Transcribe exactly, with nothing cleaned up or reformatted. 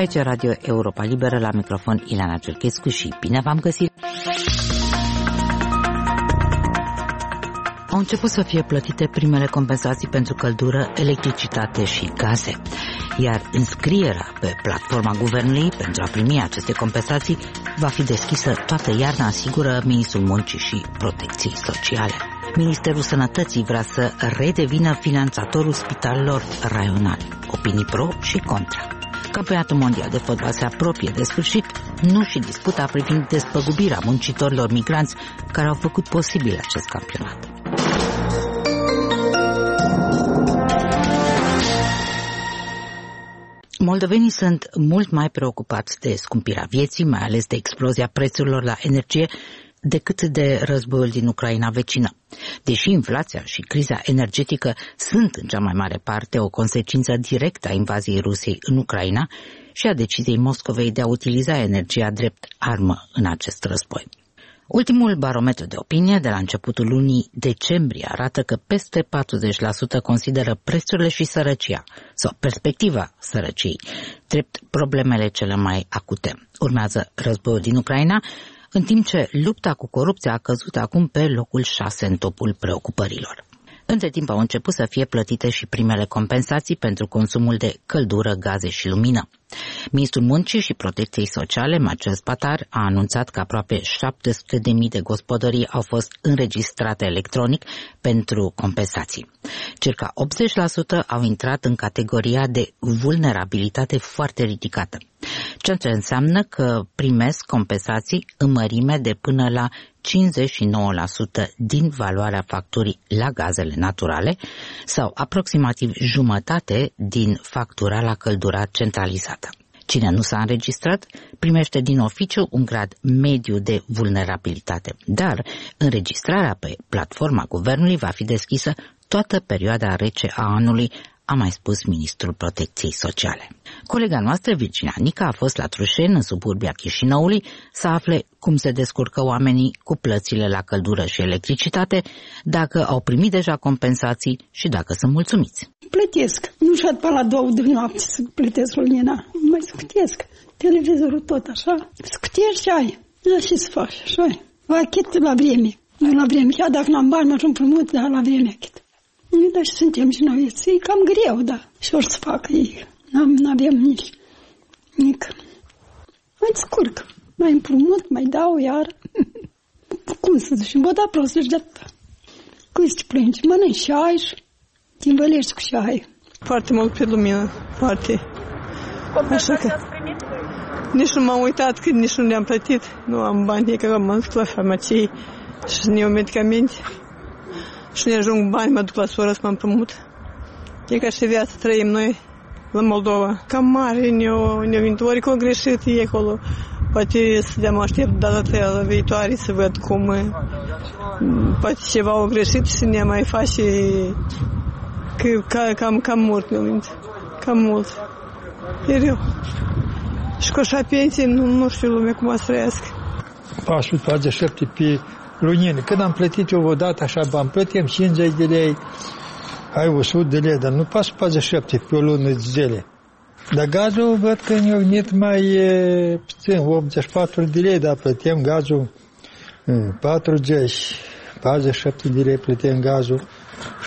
Aici Radio Europa Liberă, la microfon Ileana Ciurchescu și bine v-am găsit! Au început să fie plătite primele compensații pentru căldură, electricitate și gaze, iar înscrierea pe platforma guvernului pentru a primi aceste compensații va fi deschisă toată iarna, asigură Ministrul Muncii și Protecției Sociale. Ministerul Sănătății vrea să redevină finanțatorul spitalelor raionale. Opinii pro și contra. Campionatul mondial de fotbal se apropie de sfârșit, nu și disputa privind despăgubirea muncitorilor migranți care au făcut posibil acest campionat. Moldovenii sunt mult mai preocupați de scumpirea vieții, mai ales de explozia prețurilor la energie, decât de războiul din Ucraina vecină. Deși inflația și criza energetică sunt în cea mai mare parte o consecință directă a invaziei Rusiei în Ucraina și a deciziei Moscovei de a utiliza energia drept armă în acest război. Ultimul barometru de opinie de la începutul lunii decembrie arată că peste patruzeci la sută consideră prețurile și sărăcia sau perspectiva sărăciei drept problemele cele mai acute. Urmează războiul din Ucraina, în timp ce lupta cu corupția a căzut acum pe locul șase în topul preocupărilor. Între timp au început să fie plătite și primele compensații pentru consumul de căldură, gaze și lumină. Ministrul Muncii și Protecției Sociale, Marcel Spatar, a anunțat că aproape șapte sute de mii de gospodării au fost înregistrate electronic pentru compensații. Circa optzeci la sută au intrat în categoria de vulnerabilitate foarte ridicată, ceea ce înseamnă că primesc compensații în mărime de până la cincizeci și nouă la sută din valoarea facturii la gazele naturale sau aproximativ jumătate din factura la căldura centralizată. Cine nu s-a înregistrat primește din oficiu un grad mediu de vulnerabilitate, dar înregistrarea pe platforma guvernului va fi deschisă toată perioada rece a anului, a mai spus Ministrul Protecției Sociale. Colega noastră, Virginia Nica, a fost la Trușeni, în suburbia Chișinăului, să afle cum se descurcă oamenii cu plățile la căldură și electricitate, dacă au primit deja compensații și dacă sunt mulțumiți. Plătesc. Nu știu pe la două de noapte să plătesc lumina. Mai scutesc. Televizorul tot așa. Scutești și ai. Da, ce să faci? Așa ai. Achit la vreme. Nu la vreme. Chiar dacă n-am bani, mă împrumut, dar la vreme achit. Da, și suntem și noi. E cam greu, da. Și ori să facă ei. N-avem nici nic. Mai descurc. Mai împrumut, mai dau iar. Cum să zici? Bă, da, prost, deci de atâta. Cum să te plângi? Mănânci și ai și te învălești cu și ai. Foarte mult pe lumină. Foarte. Așa că nici nu m-am uitat când nici nu le-am plătit. Nu am bani, că am dus la farmacie și ne iau medicamente. Și ne ajung bani, mă duc la soră să mă împrumut. E ca și viața trăim noi la Moldova. Cam mare ne-au venit, orică o greșit e acolo. Poate să de-am aștept data viitoare să văd cum poate ceva o greșit și ne mai face că cam, cam mult ne mint. Cam mult. E rău. Și cu așa pensie nu, nu știu lumea cum o să trăiască. patruzeci patruzeci și șapte pe lunine. Când am plătit eu odată așa bani, plătim cincizeci de lei, hai o sută de lei, dar nu patruzeci patruzeci și șapte pe o lună de zile. Dar gazul văd că ne-a venit mai puțin, optzeci și patru de lei, dar plătim gazul patruzeci, patruzeci și șapte de lei plătim gazul.